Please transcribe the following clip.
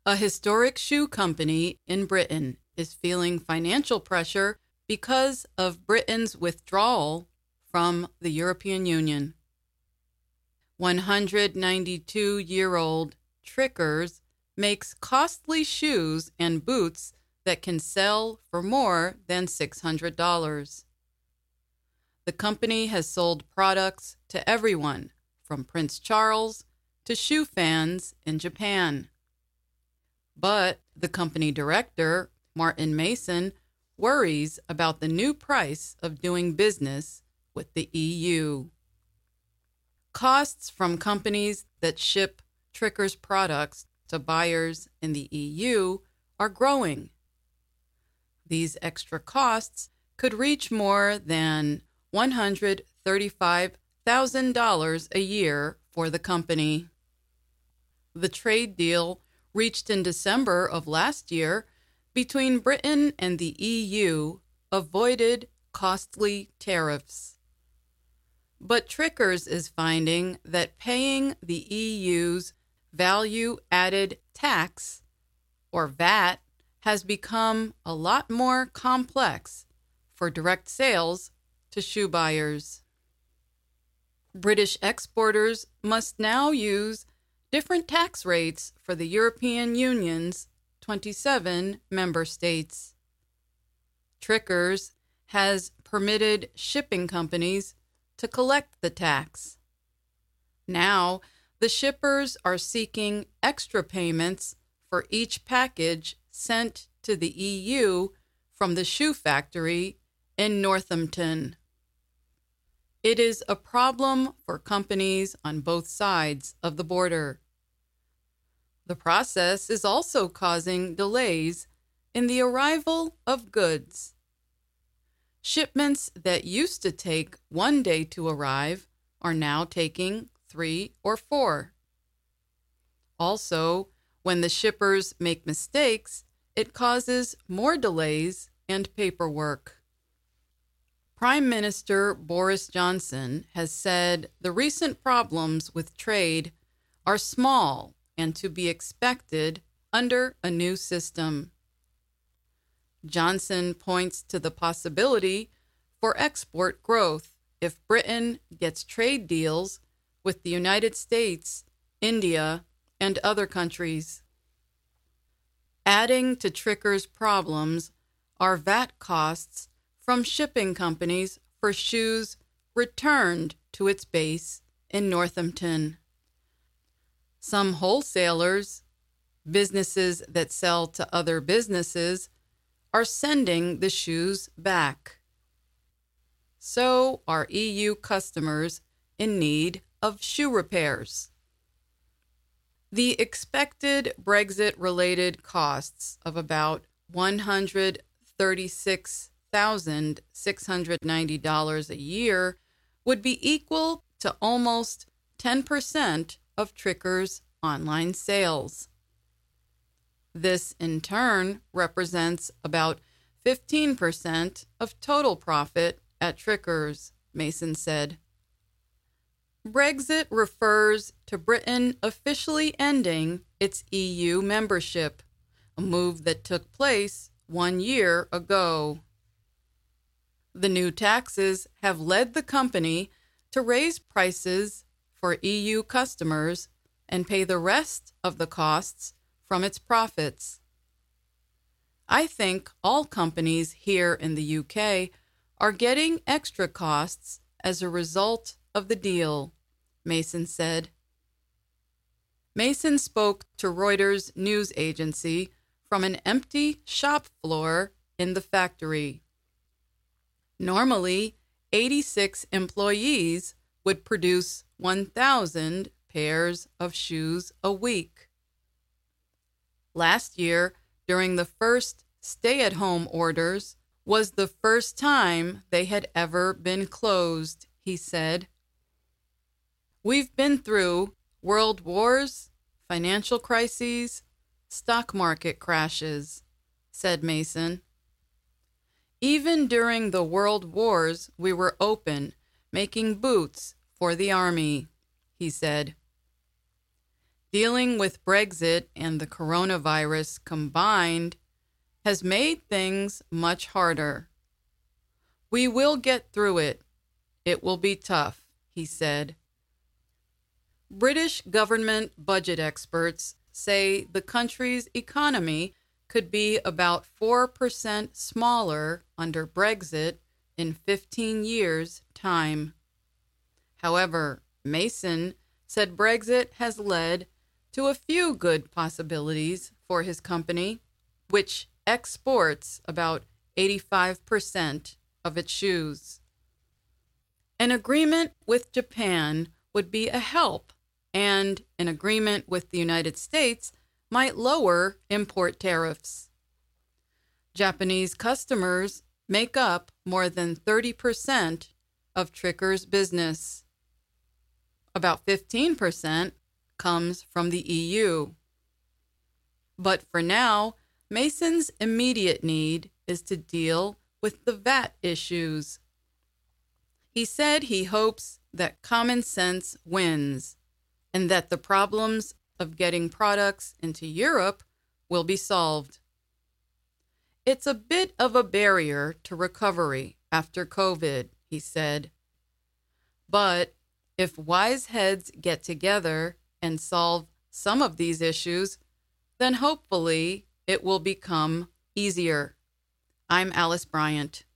A historic shoe company in Britain is feeling financial pressure because of Britain's withdrawal from the European Union. 192-year-old Trickers makes costly shoes and boots that can sell for more than $600. The company has sold products to everyone from Prince Charles to shoe fans in Japan. But the company director, Martin Mason, worries about the new price of doing business with the EU. Costs from companies that ship Trickers products to buyers in the EU are growing. These extra costs could reach more than $135,000 a year for the company. The trade deal reached in December of last year between Britain and the EU avoided costly tariffs. But Trickers is finding that paying the EU's value-added tax, or VAT, has become a lot more complex for direct sales to shoe buyers. British exporters must now use different tax rates for the European Union's 27 member states. Trickers has permitted shipping companies to collect the tax. Now, the shippers are seeking extra payments for each package sent to the EU from the shoe factory in Northampton. It is a problem for companies on both sides of the border. The process is also causing delays in the arrival of goods. Shipments that used to take 1 day to arrive are now taking 3 or 4. Also, when the shippers make mistakes, it causes more delays and paperwork. Prime Minister Boris Johnson has said the recent problems with trade are small and to be expected under a new system. Johnson points to the possibility for export growth if Britain gets trade deals with the United States, India, and other countries. Adding to Trickers' problems are VAT costs from shipping companies for shoes returned to its base in Northampton. Some wholesalers, businesses that sell to other businesses, are sending the shoes back. So are EU customers in need of shoe repairs. The expected Brexit-related costs of about $136,690 a year would be equal to almost 10% of Trickers' online sales. This, in turn, represents about 15% of total profit at Trickers, Mason said. Brexit refers to Britain officially ending its EU membership, a move that took place 1 year ago. The new taxes have led the company to raise prices for EU customers and pay the rest of the costs from its profits. I think all companies here in the UK are getting extra costs as a result of the deal, Mason said. Mason spoke to Reuters news agency from an empty shop floor in the factory. Normally, 86 employees would produce 1,000 pairs of shoes a week. Last year, during the first stay-at-home orders, was the first time they had ever been closed, he said. We've been through world wars, financial crises, stock market crashes, said Mason. Even during the world wars, we were open, making boots for the army, he said. Dealing with Brexit and the coronavirus combined has made things much harder. We will get through it. It will be tough, he said. British government budget experts say the country's economy could be about 4% smaller under Brexit in 15 years' time. However, Mason said Brexit has led to a few good possibilities for his company, which exports about 85% of its shoes. An agreement with Japan would be a help, and an agreement with the United States might lower import tariffs. Japanese customers make up more than 30% of Tricker's business. About 15% comes from the EU. But for now, Mason's immediate need is to deal with the VAT issues. He said he hopes that common sense wins and that the problems of getting products into Europe will be solved. It's a bit of a barrier to recovery after COVID, he said. But if wise heads get together and solve some of these issues, then hopefully it will become easier. I'm Alice Bryant.